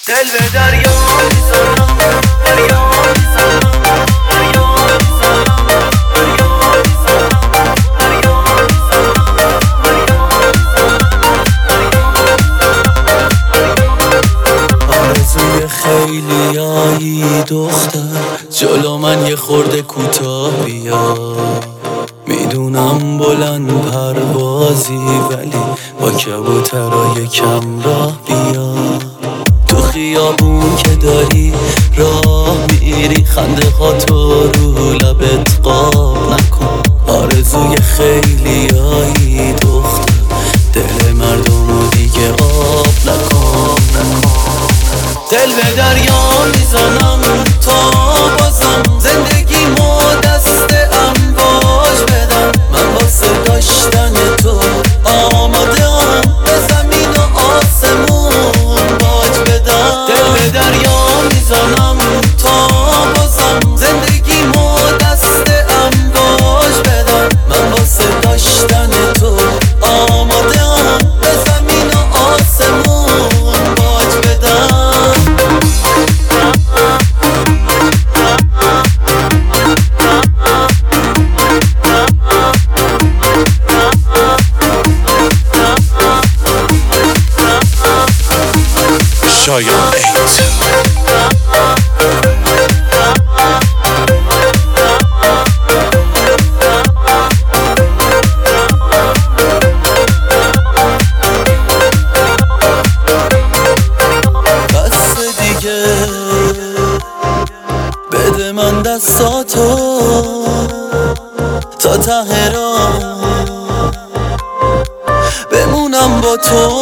دل به دریا میزنم، دریا میزنم، دریا میزنم، دریا میزنم، دریا میزنم. آرزوی خیلیایی دختر جلو من یه خورده کوتاه بیا. میدونم بلند پروازی ولی با کبوترای کم راه بیا. تو خیابون که داری راه میری خنده ها تو رو لبت قاب نکن. آرزوی خیلیایی دختر دل مردم دیگه آب نکن. دل به دریا میزنم تا بازم زندگیمو دست امواج بدم. من واسه داشتن تو آماده‌ام به زمین و آسمون باج بدم. دل به دریا میزنم تا بازم زندگیمو دست امواج بدم. من واسه داشتن تو آماده‌ام به زمین و آسمون باج بدم. شایان ایت بس دیگه بده من دستاتو تا ته راه بمونم با تو.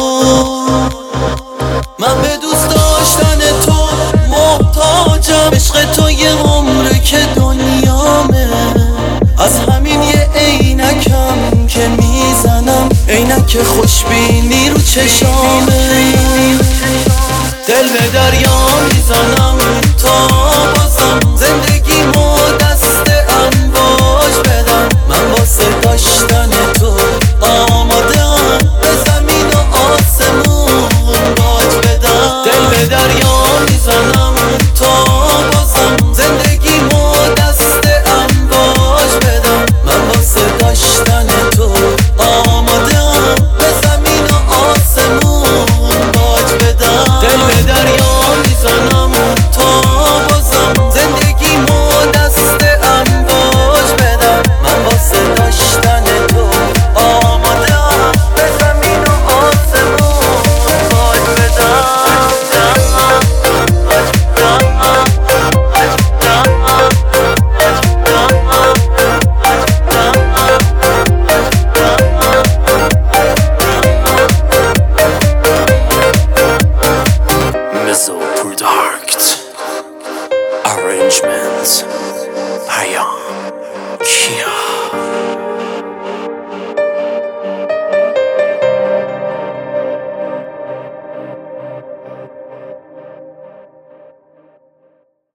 من به دوست داشتن تو محتاجم. عشق تو یه عمره که دنیامه. از همین یه عینکم که میزنم عینک خوشبینی رو چشامه. دل به دریا میزنم تا بازم زندگیمو دست امواج بدم. من واسه داشتن تو آماده‌ام به زمین و آسمون باج بدم. دل به دریا میزنم تا بازم زندگیمو دست امواج بدم. من واسه داشتن تو آماده‌ام به زمین و آسمون باج بدم. دل به دریا میزنم تا بازم زندگیمو دست امواج بدم. من واسه داشتن تو آماده‌ام به زمین و آسمون باج بدم. Mizzo Product Arrangements Ayam Kia